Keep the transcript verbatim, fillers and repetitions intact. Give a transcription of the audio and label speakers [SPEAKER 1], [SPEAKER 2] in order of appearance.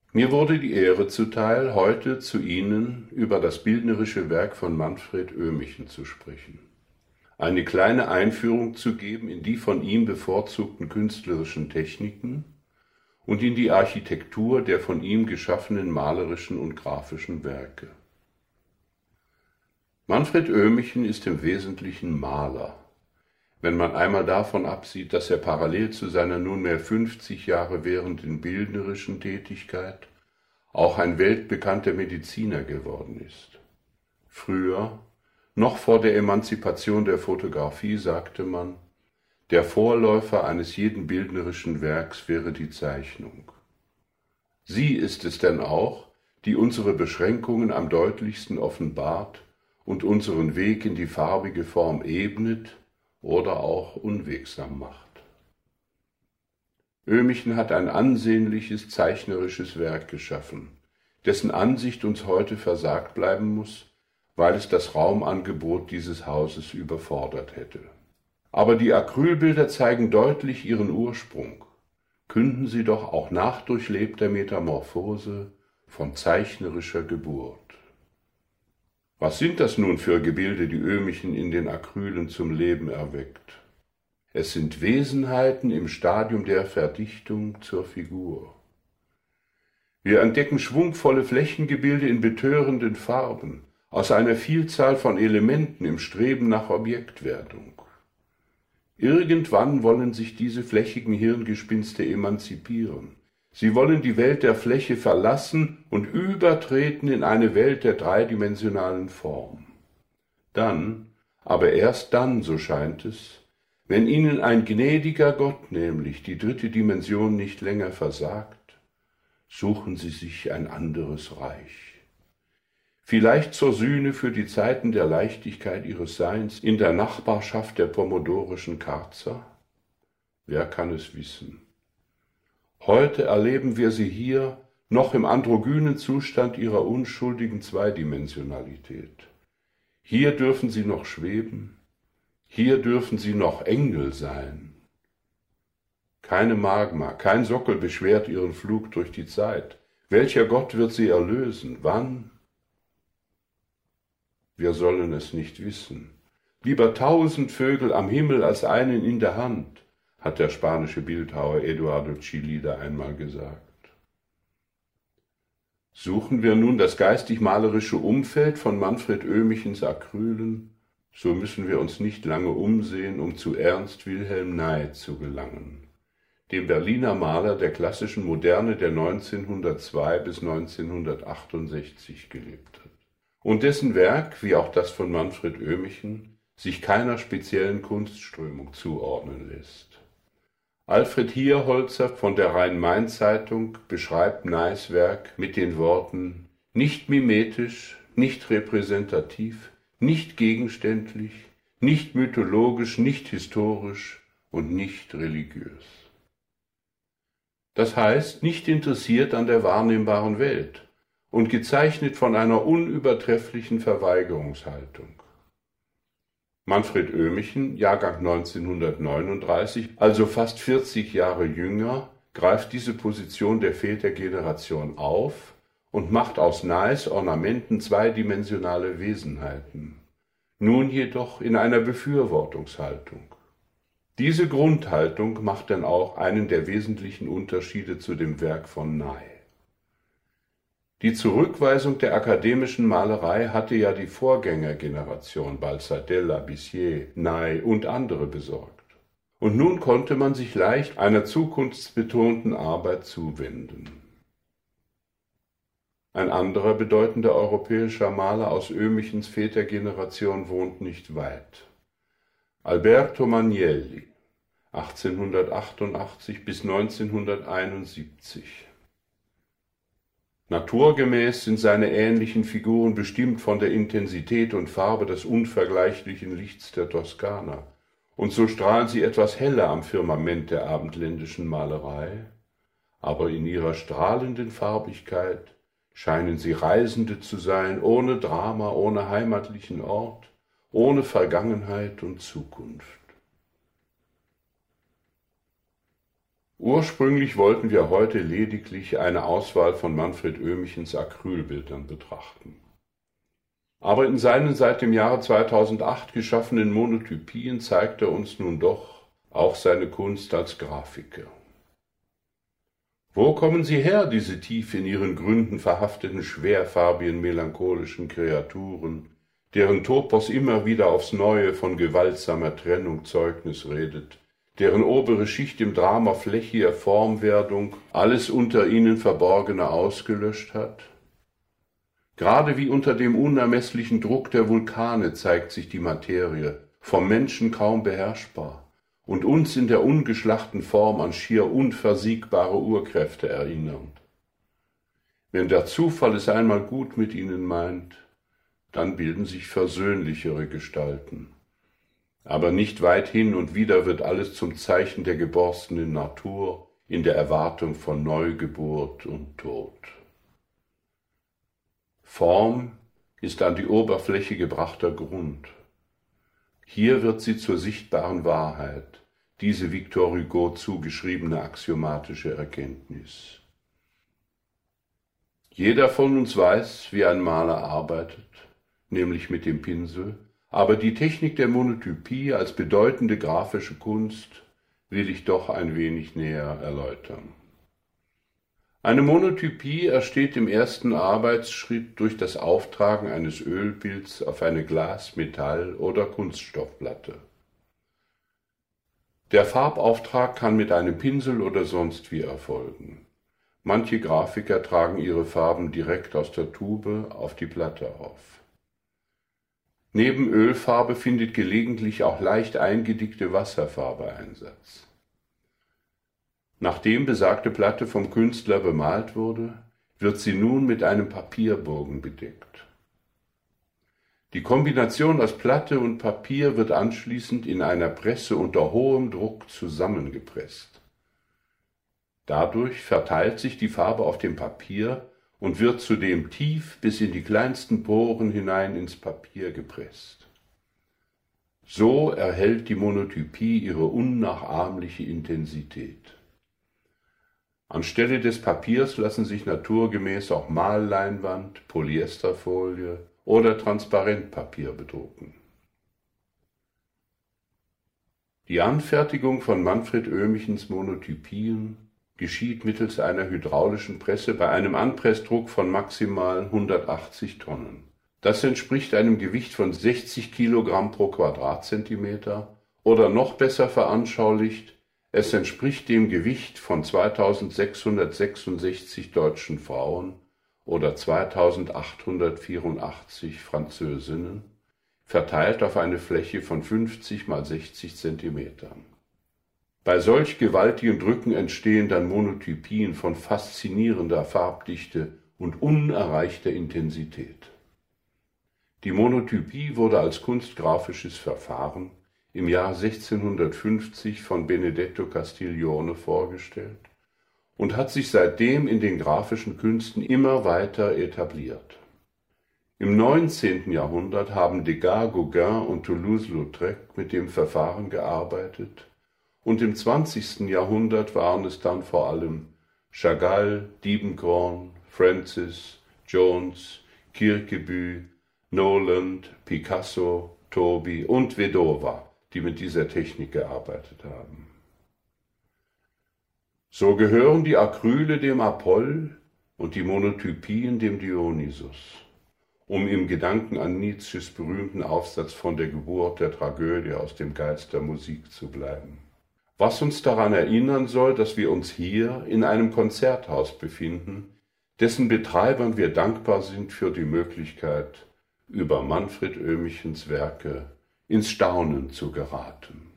[SPEAKER 1] Mir wurde die Ehre zuteil, heute zu Ihnen über das bildnerische Werk von Manfred Oehmichen zu sprechen, eine kleine Einführung zu geben in die von ihm bevorzugten künstlerischen Techniken und in die Architektur der von ihm geschaffenen malerischen und grafischen Werke. Manfred Oehmichen ist im Wesentlichen Maler, wenn man einmal davon absieht, dass er parallel zu seiner nunmehr fünfzig Jahre währenden bildnerischen Tätigkeit auch ein weltbekannter Mediziner geworden ist. Früher, noch vor der Emanzipation der Fotografie, sagte man, der Vorläufer eines jeden bildnerischen Werks wäre die Zeichnung. Sie ist es denn auch, die unsere Beschränkungen am deutlichsten offenbart und unseren Weg in die farbige Form ebnet oder auch unwegsam macht. Oehmichen hat ein ansehnliches zeichnerisches Werk geschaffen, dessen Ansicht uns heute versagt bleiben muss, weil es das Raumangebot dieses Hauses überfordert hätte. Aber die Acrylbilder zeigen deutlich ihren Ursprung, künden sie doch auch nach durchlebter Metamorphose von zeichnerischer Geburt. Was sind das nun für Gebilde, die Oehmichen in den Acrylen zum Leben erweckt? Es sind Wesenheiten im Stadium der Verdichtung zur Figur. Wir entdecken schwungvolle Flächengebilde in betörenden Farben, aus einer Vielzahl von Elementen im Streben nach Objektwertung. Irgendwann wollen sich diese flächigen Hirngespinste emanzipieren. Sie wollen die Welt der Fläche verlassen und übertreten in eine Welt der dreidimensionalen Form. Dann, aber erst dann, so scheint es, wenn ihnen ein gnädiger Gott nämlich die dritte Dimension nicht länger versagt, suchen sie sich ein anderes Reich. Vielleicht zur Sühne für die Zeiten der Leichtigkeit ihres Seins in der Nachbarschaft der pomodorischen Karzer? Wer kann es wissen? Heute erleben wir sie hier noch im androgynen Zustand ihrer unschuldigen Zweidimensionalität. Hier dürfen sie noch schweben, hier dürfen sie noch Engel sein. Keine Magma, kein Sockel beschwert ihren Flug durch die Zeit. Welcher Gott wird sie erlösen? Wann? Wir sollen es nicht wissen. Lieber tausend Vögel am Himmel als einen in der Hand, hat der spanische Bildhauer Eduardo Chillida einmal gesagt. Suchen wir nun das geistig-malerische Umfeld von Manfred Oehmichens Acrylen, so müssen wir uns nicht lange umsehen, um zu Ernst Wilhelm Ney zu gelangen, dem Berliner Maler der klassischen Moderne, der neunzehnhundertzwei bis neunzehnhundertachtundsechzig gelebt hat, und dessen Werk, wie auch das von Manfred Oehmichen, sich keiner speziellen Kunstströmung zuordnen lässt. Alfred Hierholzer von der Rhein-Main-Zeitung beschreibt Neys Werk mit den Worten: nicht mimetisch, nicht repräsentativ, nicht gegenständlich, nicht mythologisch, nicht historisch und nicht religiös. Das heißt, nicht interessiert an der wahrnehmbaren Welt und gezeichnet von einer unübertrefflichen Verweigerungshaltung. Manfred Oehmichen, Jahrgang neunzehnhundertneununddreißig, also fast vierzig Jahre jünger, greift diese Position der Vätergeneration auf und macht aus Neys Ornamenten zweidimensionale Wesenheiten, nun jedoch in einer Befürwortungshaltung. Diese Grundhaltung macht dann auch einen der wesentlichen Unterschiede zu dem Werk von Ney. Die Zurückweisung der akademischen Malerei hatte ja die Vorgängergeneration Balsadella, Bissier, Ney und andere besorgt. Und nun konnte man sich leicht einer zukunftsbetonten Arbeit zuwenden. Ein anderer bedeutender europäischer Maler aus Oehmichens Vätergeneration wohnt nicht weit. Alberto Manielli, achtzehnhundertachtundachtzig bis neunzehnhunderteinundsiebzig. Naturgemäß sind seine ähnlichen Figuren bestimmt von der Intensität und Farbe des unvergleichlichen Lichts der Toskana, und so strahlen sie etwas heller am Firmament der abendländischen Malerei, aber in ihrer strahlenden Farbigkeit scheinen sie Reisende zu sein, ohne Drama, ohne heimatlichen Ort, ohne Vergangenheit und Zukunft. Ursprünglich wollten wir heute lediglich eine Auswahl von Manfred Oehmichens Acrylbildern betrachten. Aber in seinen seit dem Jahre zweitausendacht geschaffenen Monotypien zeigt er uns nun doch auch seine Kunst als Grafiker. Wo kommen sie her, diese tief in ihren Gründen verhafteten, schwerfarbigen, melancholischen Kreaturen, deren Topos immer wieder aufs Neue von gewaltsamer Trennung Zeugnis redet, deren obere Schicht im Drama flächiger Formwerdung alles unter ihnen Verborgene ausgelöscht hat? Gerade wie unter dem unermesslichen Druck der Vulkane zeigt sich die Materie, vom Menschen kaum beherrschbar und uns in der ungeschlachten Form an schier unversiegbare Urkräfte erinnernd. Wenn der Zufall es einmal gut mit ihnen meint, dann bilden sich versöhnlichere Gestalten. Aber nicht weit hin und wieder wird alles zum Zeichen der geborstenen Natur in der Erwartung von Neugeburt und Tod. Form ist an die Oberfläche gebrachter Grund. Hier wird sie zur sichtbaren Wahrheit, diese Victor Hugo zugeschriebene axiomatische Erkenntnis. Jeder von uns weiß, wie ein Maler arbeitet, nämlich mit dem Pinsel, aber die Technik der Monotypie als bedeutende grafische Kunst will ich doch ein wenig näher erläutern. Eine Monotypie entsteht im ersten Arbeitsschritt durch das Auftragen eines Ölbilds auf eine Glas-, Metall- oder Kunststoffplatte. Der Farbauftrag kann mit einem Pinsel oder sonst wie erfolgen. Manche Grafiker tragen ihre Farben direkt aus der Tube auf die Platte auf. Neben Ölfarbe findet gelegentlich auch leicht eingedickte Wasserfarbe Einsatz. Nachdem besagte Platte vom Künstler bemalt wurde, wird sie nun mit einem Papierbogen bedeckt. Die Kombination aus Platte und Papier wird anschließend in einer Presse unter hohem Druck zusammengepresst. Dadurch verteilt sich die Farbe auf dem Papier und wird zudem tief bis in die kleinsten Poren hinein ins Papier gepresst. So erhält die Monotypie ihre unnachahmliche Intensität. Anstelle des Papiers lassen sich naturgemäß auch Malleinwand, Polyesterfolie oder Transparentpapier bedrucken. Die Anfertigung von Manfred Oehmichens Monotypien geschieht mittels einer hydraulischen Presse bei einem Anpressdruck von maximal hundertachtzig Tonnen. Das entspricht einem Gewicht von sechzig Kilogramm pro Quadratzentimeter oder noch besser veranschaulicht, es entspricht dem Gewicht von zweitausendsechshundertsechsundsechzig deutschen Frauen oder zweitausendachthundertvierundachtzig Französinnen, verteilt auf eine Fläche von fünfzig mal sechzig Zentimetern. Bei solch gewaltigen Drücken entstehen dann Monotypien von faszinierender Farbdichte und unerreichter Intensität. Die Monotypie wurde als kunstgrafisches Verfahren im Jahr sechzehnhundertfünfzig von Benedetto Castiglione vorgestellt und hat sich seitdem in den grafischen Künsten immer weiter etabliert. Im neunzehnten Jahrhundert haben Degas, Gauguin und Toulouse-Lautrec mit dem Verfahren gearbeitet und im zwanzigsten Jahrhundert waren es dann vor allem Chagall, Diebenkorn, Francis, Jones, Kirkeby, Noland, Picasso, Toby und Vedova, die mit dieser Technik gearbeitet haben. So gehören die Acryle dem Apoll und die Monotypien dem Dionysus, um im Gedanken an Nietzsches berühmten Aufsatz von der Geburt der Tragödie aus dem Geist der Musik zu bleiben. Was uns daran erinnern soll, dass wir uns hier in einem Konzerthaus befinden, dessen Betreibern wir dankbar sind für die Möglichkeit, über Manfred Oehmichens Werke ins Staunen zu geraten.